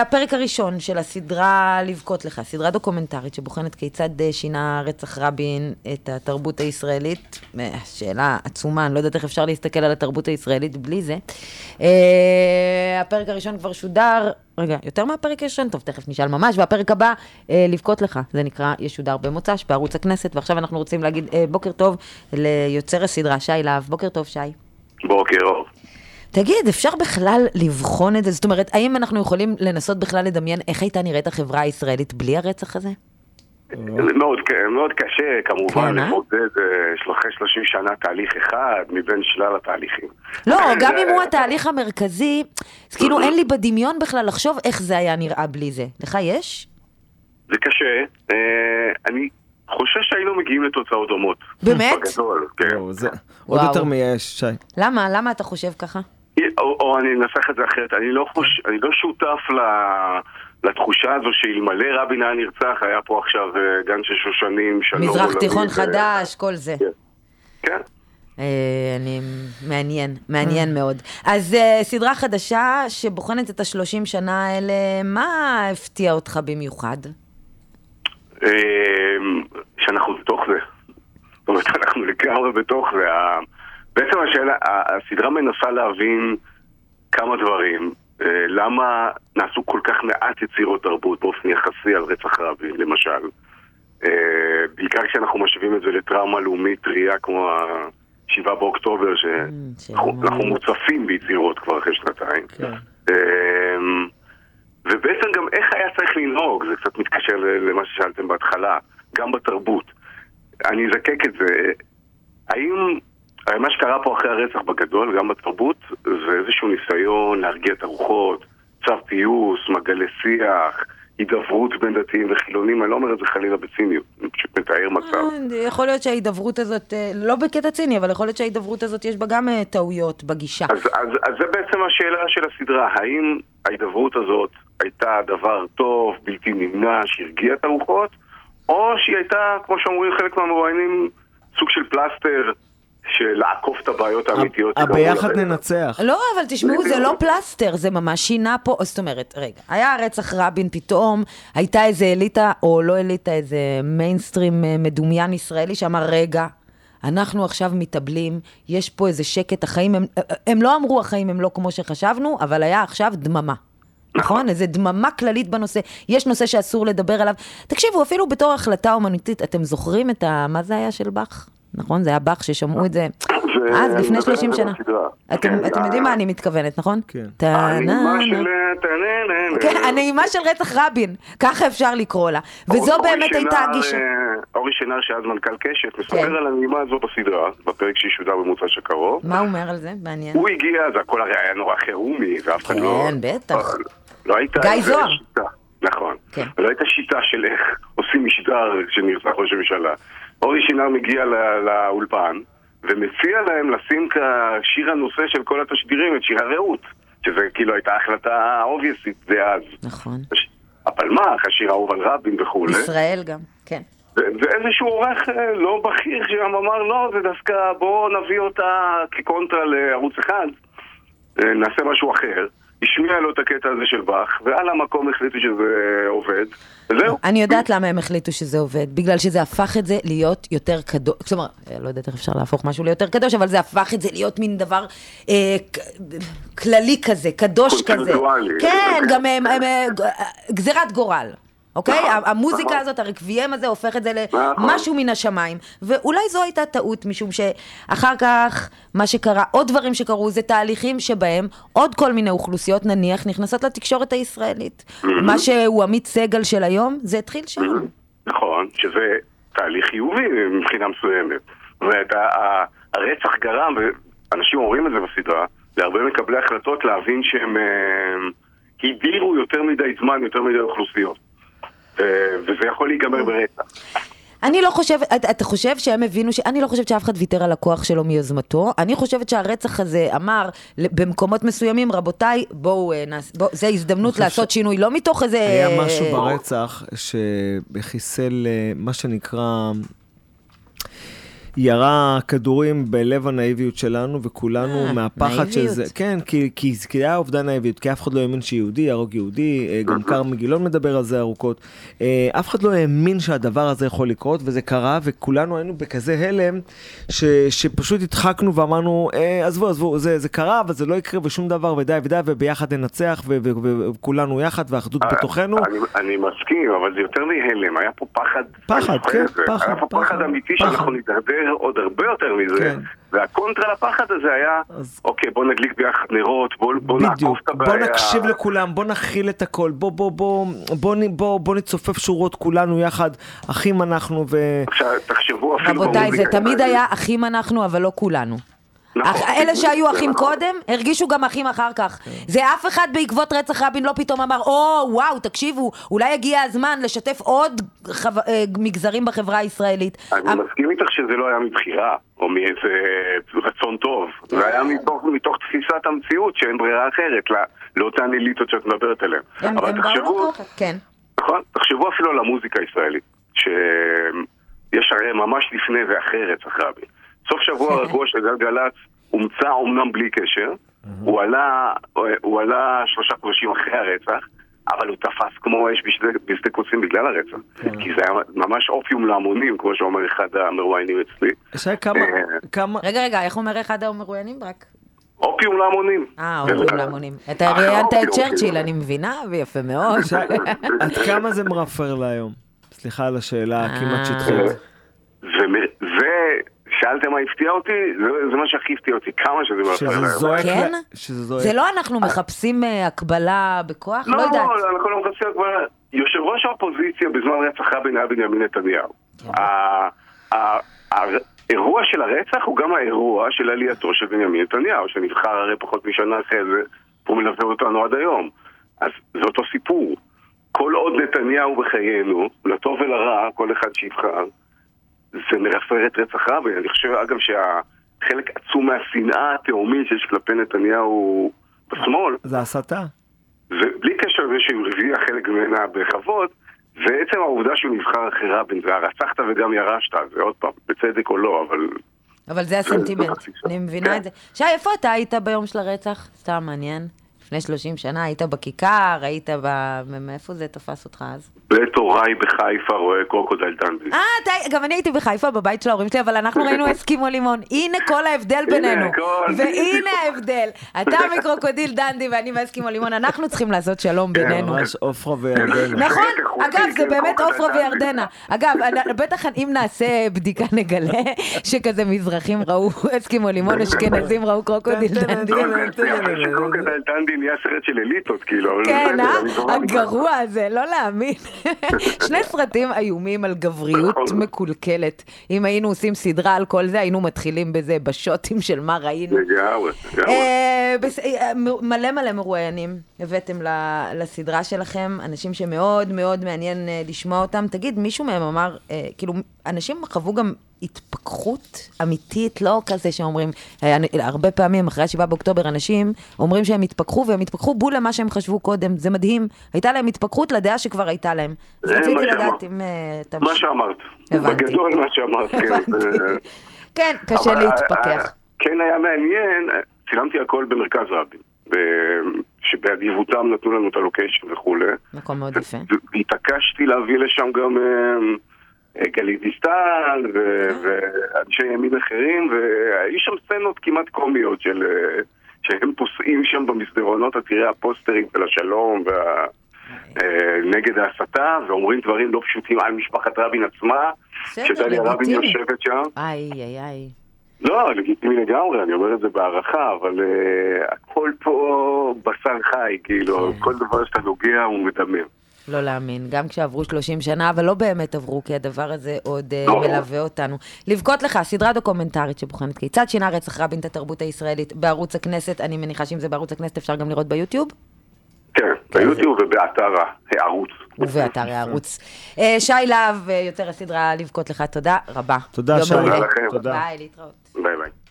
הפרק הראשון של הסדרה לבכות לך, סדרה דוקומנטרית שבוחנת כיצד שינה רצח רבין את התרבות הישראלית. שאלה עצומה, אני לא יודעת איך אפשר להסתכל על התרבות הישראלית בלי זה. הפרק הראשון כבר שודר, רגע, יותר מהפרק הראשון, טוב, תכף נשאל ממש, והפרק הבא, לבכות לך, זה נקרא ישודר במוצ"ש, בערוץ הכנסת, ועכשיו אנחנו רוצים להגיד בוקר טוב ליוצר הסדרה, שי להב. בוקר טוב, שי. בוקר טוב. תגיד, אפשר בכלל לבחון את זה? זאת אומרת, האם אנחנו יכולים לנסות בכלל לדמיין איך הייתה נראית החברה הישראלית בלי הרצח הזה? מאוד קשה, כמובן, לבודד 30 שנה תהליך אחד מבין שלל התהליכים. לא, גם אם הוא התהליך המרכזי, אז כאילו אין לי בדמיון בכלל לחשוב איך זה היה נראה בלי זה. לך יש? זה קשה. אני חושב שהיינו מגיעים לתוצאות דומות. באמת? בגדול, כן. עוד יותר מייש, שי. למה? למה אתה חושב ככה? או אני אנסח את זה אחרת. אני לא שותף לתחושה הזו שאלמלא רבין היה נרצח, היה פה עכשיו גן של שושנים, שלום. מזרח תיכון חדש, כל זה. כן. מעניין מאוד. אז סדרה חדשה שבוחנת את 30 שנה האלה, מה הפתיע אותך במיוחד? שאנחנו בתוך זה. זאת אומרת, אנחנו לגמרי בתוך זה. בעצם הסדרה מנסה להבין כמה דברים. למה נעשו כל כך מעט יצירות תרבות באופן יחסי על רצח רבין, למשל. בעיקר כשאנחנו משווים את זה לטראומה לאומית טריה כמו ה-7 באוקטובר, שאנחנו מוצפים ביצירות כבר אחרי שנתיים. ובעצם גם איך היה צריך לנהוג, זה קצת מתקשר למה ששאלתם בהתחלה, גם בתרבות. אני אזקק את זה. הרי מה שקרה פה אחרי הרצח בגדול, גם בתרבות, זה איזשהו ניסיון להרגיע את הרוחות, צו פיוס, מגלי שיח, הידברות בין דתיים וחילונים. אני לא אומר את זה חלילה בציניות, אני פשוט מתאר מצב. יכול להיות שההידברות הזאת, לא בקטע ציני, אבל יכול להיות שההידברות הזאת יש בה גם טעויות בגישה. אז זה בעצם השאלה של הסדרה. האם ההידברות הזאת הייתה דבר טוב, בלתי נמנע, שהרגיע את הרוחות, או שהיא הייתה, כמו שאומרים חלק מהמרואיינים, סוג של פלסטר, שלעקוף את הבעיות האמיתיות. הביחד ננצח. לא, אבל תשמעו, זה לא פלסטר, זה ממש שינה פה. זאת אומרת, רגע, היה רצח רבין פתאום, הייתה איזה אליטה, או לא אליטה, איזה מיינסטרים מדומיין ישראלי, שאמר, רגע, אנחנו עכשיו מתאבלים, יש פה איזה שקט, החיים הם לא אמרו החיים הם לא כמו שחשבנו, אבל היה עכשיו דממה. נכון? איזה דממה כללית בנושא. יש נושא שאסור לדבר עליו. תקשיבו, אפילו בתור החלטה אומנותית, אתם זוכרים את מה זה היה של באך? נכון? זה היה באך ששמעו את זה אז, לפני 30 שנה. אתם יודעים מה אני מתכוונת, נכון? כן. הנעימה של רצח רבין, ככה אפשר לקרוא לה. וזו באמת הייתה הגישה. אורי שנר, שאז מנכ"ל קשת, מספר על הנעימה הזו בסדרה, בפרק שישודר במוצ"ש הקרוב. מה הוא אומר על זה? מעניין. הוא הגיע, זה הכל הרי היה נורא חירומי, ואף אחד לא... כן, בטח. לא הייתה... גיא זוהר. נכון. לא הייתה שיטה של איך עושים משדר שנרצח ראש הממשלה. אורי שנר מגיע לאולפן, ומציע להם לשים כשיר הנושא של כל התשדירים, את שיר הרעות, שזה כאילו הייתה החלטה אובייסית דאז. נכון. הפלמ"ח, השיר האהוב על רבין וכו'. ישראל גם, כן. ואיזשהו עורך לא בכיר שגם אמר, לא, זה דווקא בואו נביא אותה כקונטרה לערוץ אחד, נעשה משהו אחר. השמיע לו את הקטע הזה של באך, ועל המקום החליטו שזה עובד, וזהו. אני יודעת למה הם החליטו שזה עובד, בגלל שזה הפך את זה להיות יותר קדוש, כלומר, לא יודעת איך אפשר להפוך משהו ליותר קדוש, אבל זה הפך את זה להיות מין דבר כללי כזה, קדוש כזה. כן, גם גזירת גורל. אוקיי? המוזיקה הזאת, הרקביים הזה, הופך את זה למשהו מן השמיים. ואולי זו הייתה טעות, משום שאחר כך, מה שקרה, עוד דברים שקרו, זה תהליכים שבהם עוד כל מיני אוכלוסיות, נניח, נכנסות לתקשורת הישראלית. מה שהוא עמית סגל של היום, זה התחיל שם. נכון, שזה תהליך חיובי מבחינה מסוימת. הרצח גרם, ואנשים אומרים את זה בסדרה, להרבה מקבלי החלטות להבין שהם הדירו יותר מדי זמן, יותר מדי אוכלוסיות. וזה יכול להיגמר ברצח. אני לא חושבת, אתה חושב שהם הבינו, אני לא חושבת שאף אחד ויתר על הכוח שלו מיוזמתו, אני חושבת שהרצח הזה אמר במקומות מסוימים, רבותיי, בואו, זה הזדמנות לעשות שינוי, לא מתוך איזה... היה משהו ברצח שחיסל מה שנקרא ירה כדורים בלב הנאיביות שלנו, וכולנו מהפחד של זה. כן, כי היה אובדן נאיביות, כי אף אחד לא האמין שיהודי יהרוג יהודי, גם כרמי גילון מדבר על זה ארוכות. אף אחד לא האמין שהדבר הזה יכול לקרות, וזה קרה, וכולנו היינו בכזה הלם, שפשוט הדחקנו ואמרנו, עזבו, זה קרה, אבל זה לא יקרה ושום דבר, ודי, וביחד ננצח, וכולנו יחד, והאחדות בתוכנו. אני מסכים, אבל זה יותר מהלם, היה פה פחד. כן, היה פה פחד אמיתי שאנחנו נתדרדר עוד הרבה יותר מזה, והקונטרה לפחד הזה היה, אוקיי, בוא נדליק ביחד נרות, בוא נעקוף את הבעיה. בוא נקשיב לכולם, בוא נכיל את הכל, בוא נצופף שורות כולנו יחד, אחים אנחנו עכשיו, תחשבו אפילו רבותיי, זה תמיד היה אחים אנחנו, אבל לא כולנו. אלה שהיו אחים קודם, הרגישו גם אחים אחר כך. זה אף אחד בעקבות רצח רבין לא פתאום אמר, וואו, תקשיבו, אולי הגיע הזמן לשתף עוד מגזרים בחברה הישראלית. אני מסכים איתך שזה לא היה מבחירה, או מאיזה רצון טוב. זה היה מתוך תפיסת המציאות שאין ברירה אחרת, לאותן אליטות שאת מדברת עליהן. אבל תחשבו, נכון, תחשבו אפילו על המוזיקה הישראלית, שיש הרי ממש לפני ואחרי רצח רבין. סוף שבוע הרגוע של גלגלצ הומצא אומנם בלי קשר, הוא עלה 3 חודשים אחרי הרצח, אבל הוא תפס כמו אש בשדה קוצים בגלל הרצח. כי זה היה ממש אופיום להמונים, כמו שאומר אחד המרואיינים אצלי. רגע, איך אומר אחד המרואיינים? רק? אופיום להמונים. אופיום להמונים. אתה ראיינת את צ'רצ'יל, אני מבינה, ויפה מאוד. עד כמה זה מרפר להיום? סליחה על השאלה כמעט שטחית. שאלתם מה הפתיע אותי? זה מה שהכי הפתיע אותי, כמה שזה מרפר להיום. כן? זה לא אנחנו מחפשים הקבלה בכוח? לא יודעת. לא, אנחנו לא מחפשים הקבלה. יושב ראש האופוזיציה בזמן רצח רבין היה בנימין נתניהו. האירוע של הרצח הוא גם האירוע של עלייתו של בנימין נתניהו, שנבחר הרי פחות משנה אחרי זה, הוא מלווה אותנו עד היום. אז זה אותו סיפור. כל עוד נתניהו בחיינו, לטוב ולרע, כל אחד שיבחר, זה מרפר את רצח רבין. אני חושב, אגב, שהחלק עצום מהשנאה התאומית שיש כלפי נתניהו בשמאל. זה הסתה. ובלי קשר לזה שהוא רביע חלק ממנה בכבוד, זה עצם העובדה שהוא נבחר אחרי רבין, זה הרצחת וגם ירשת, זה עוד פעם, בצדק או לא, אבל זה הסנטימנט, אני מבינה את זה. שי, איפה אתה היית ביום של הרצח? סתם מעניין. לפני 30 שנה, היית בכיכר, היית מאיפה זה תפס אותך אז? בית הוריי בחיפה רואה קרוקודיל דנדי. גם אני הייתי בחיפה בבית של ההורים שלי, אבל אנחנו ראינו אסקימו לימון. הנה כל ההבדל בינינו. והנה ההבדל. אתה מקרוקודיל דנדי ואני באסקימו לימון. אנחנו צריכים לעשות שלום בינינו. ממש אופרה וירדנה. נכון? אגב, זה באמת אופרה וירדנה. אגב, בטח אם נעשה בדיקה נגלה, שכזה מזרחים ראו אסקימו לימון, אשכנזים ראו קרוקודיל דנדי. קרוקודיל דנדי נהיה סרט של אליטות, כאילו. כן, הגרוע הזה, לא להאמין. 2 סרטים איומים על גבריות מקולקלת. אם היינו עושים סדרה על כל זה, היינו מתחילים בזה, בשוטים של מה ראינו. מלא מרואיינים הבאתם לסדרה שלכם, אנשים שמאוד מאוד מעניין לשמוע אותם. תגיד, מישהו מהם אמר, כאילו, אנשים חוו גם התפכחות אמיתית, לא כזה שאומרים, הרבה פעמים אחרי 7 באוקטובר אנשים אומרים שהם התפכחו, והם התפכחו בול למה שהם חשבו קודם, זה מדהים, הייתה להם התפכחות לדעה שכבר הייתה להם. זה מה שאמרת, בגדול מה שאמרת. כן, קשה להתפכח. כן היה מעניין, צילמתי הכל במרכז רבין, שבאדיבותם נתנו לנו את הלוקיישן וכו'. מקום מאוד יפה. והתעקשתי להביא לשם גם גלית דיסטל ואנשי ימין אחרים, והיו שם סצנות כמעט קומיות שהם פוסעים שם במסדרונות, תראה הפוסטרים של השלום נגד ההסתה, ואומרים דברים לא פשוטים על משפחת רבין עצמה, שדליה רבין יושבת שם. איי. לא, לגיטימי לגמרי, אני אומר את זה בערכה, אבל הכל פה בשר חי, כאילו, כל דבר שאתה נוגע הוא מדמם. לא להאמין, גם כשעברו 30 שנה, אבל לא באמת עברו, כי הדבר הזה עוד מלווה אותנו. לבכות לך, סדרה דוקומנטרית שבוחנת כיצד שינה רצח רבין את התרבות הישראלית בערוץ הכנסת, אני מניחה שאם זה בערוץ הכנסת אפשר גם לראות ביוטיוב? כן, ביוטיוב ובאתר הערוץ. ובאתר הערוץ. שי להב, יותר הסדרה לבכות לך, תודה רבה. תודה שי. תודה. ביי, להתראות. ביי.